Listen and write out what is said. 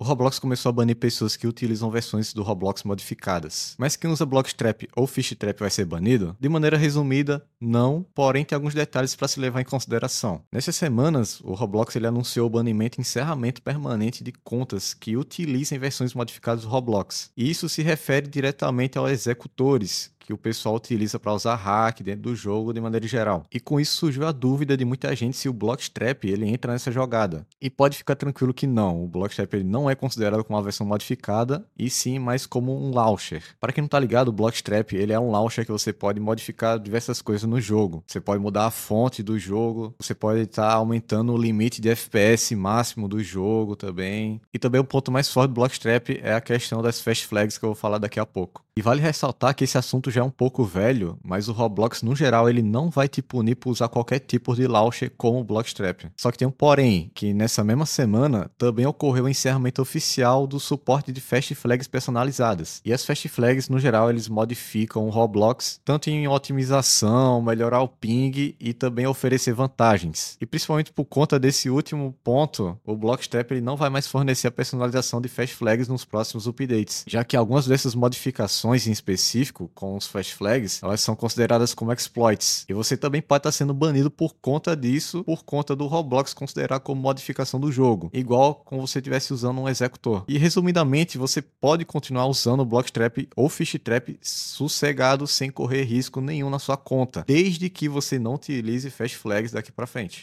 O Roblox começou a banir pessoas que utilizam versões do Roblox modificadas. Mas quem usa Blockstrap ou Fishtrap vai ser banido? De maneira resumida, não, porém tem alguns detalhes para se levar em consideração. Nessas semanas, o Roblox anunciou o banimento e encerramento permanente de contas que utilizem versões modificadas do Roblox. E isso se refere diretamente aos executores, que o pessoal utiliza para usar hack dentro do jogo de maneira geral. E com isso surgiu a dúvida de muita gente se o Blockstrap ele entra nessa jogada. E pode ficar tranquilo que não, o Blockstrap ele não é considerado como uma versão modificada, e sim mais como um launcher. Para quem não tá ligado, o Blockstrap ele é um launcher que você pode modificar diversas coisas no jogo. Você pode mudar a fonte do jogo, você pode estar aumentando o limite de FPS máximo do jogo também. E também o ponto mais forte do Blockstrap é a questão das fast flags que eu vou falar daqui a pouco. E vale ressaltar que esse assunto já é um pouco velho, mas o Roblox, no geral, ele não vai te punir por usar qualquer tipo de launcher como o Blockstrap. Só que tem um porém, que nessa mesma semana também ocorreu o encerramento oficial do suporte de Fast Flags personalizadas. E as Fast Flags, no geral, eles modificam o Roblox tanto em otimização, melhorar o ping e também oferecer vantagens. E principalmente por conta desse último ponto, o Blockstrap ele não vai mais fornecer a personalização de Fast Flags nos próximos updates, já que algumas dessas modificações em específico, com os Fast Flags, elas são consideradas como exploits. E você também pode estar sendo banido por conta disso, por conta do Roblox considerar como modificação do jogo, igual como você estivesse usando um executor. E resumidamente, você pode continuar usando o Blockstrap ou Fishtrap sossegado, sem correr risco nenhum na sua conta, desde que você não utilize Fast Flags daqui para frente.